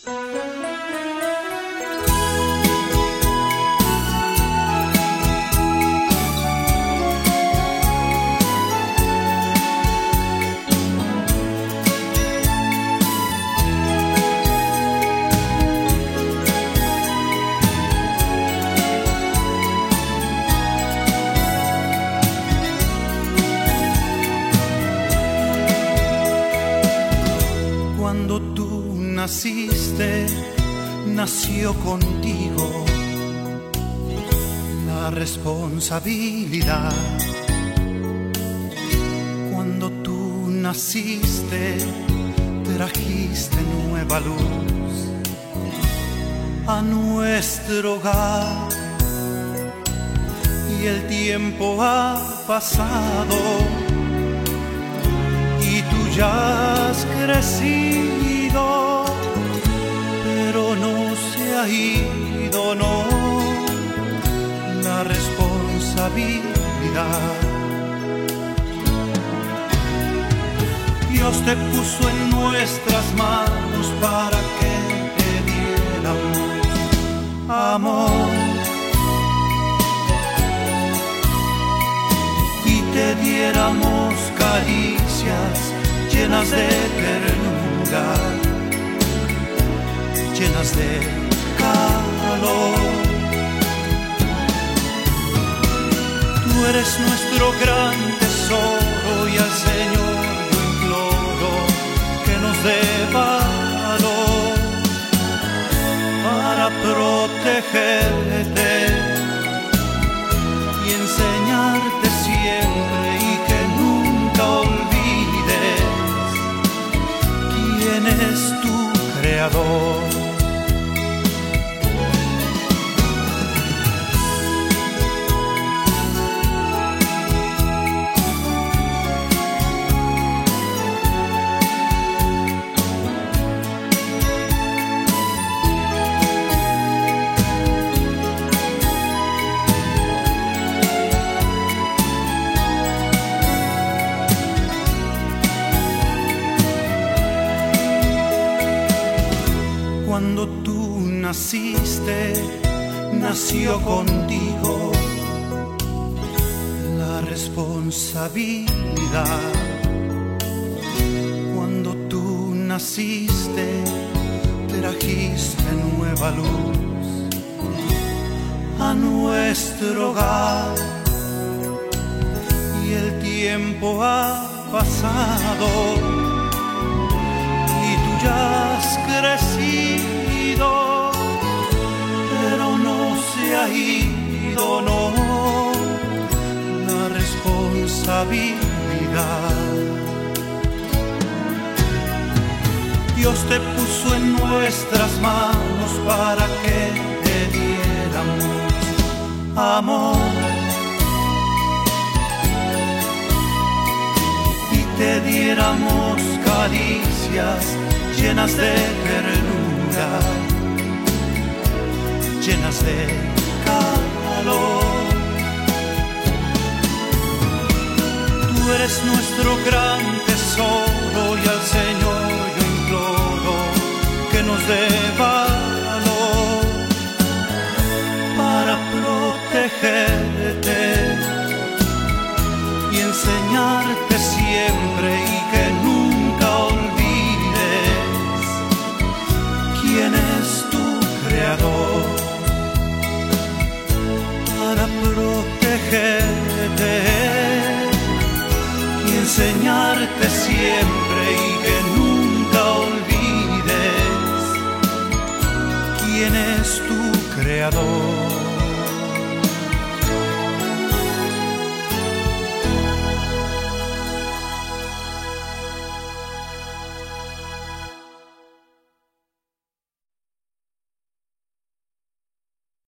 Cuando tú naciste, nació contigo la responsabilidad. Cuando tú naciste, trajiste nueva luz a nuestro hogar. Y el tiempo ha pasado y tú ya has crecido, pero no se ha ido, no, la responsabilidad. Dios te puso en nuestras manos para que te diéramos amor y te diéramos caricias llenas de ternura, llenas de calor. Tú eres nuestro gran tesoro y al Señor yo imploro que nos dé valor para protegerte y enseñarte siempre y que nunca olvides quién es tu creador. Cuando tú naciste, nació contigo la responsabilidad. Cuando tú naciste, trajiste nueva luz a nuestro hogar. Y el tiempo ha pasado y tú ya has crecido, pero no se ha ido, no, la responsabilidad. Dios te puso en nuestras manos para que te diéramos amor y te diéramos caricias llenas de ternura, llenas de calor. Tú eres nuestro gran tesoro y al Señor yo imploro que nos dé valor para protegerte y enseñarte siempre y que nunca olvides quién es tu creador, para protegerte y enseñarte siempre y que nunca olvides quién es tu creador.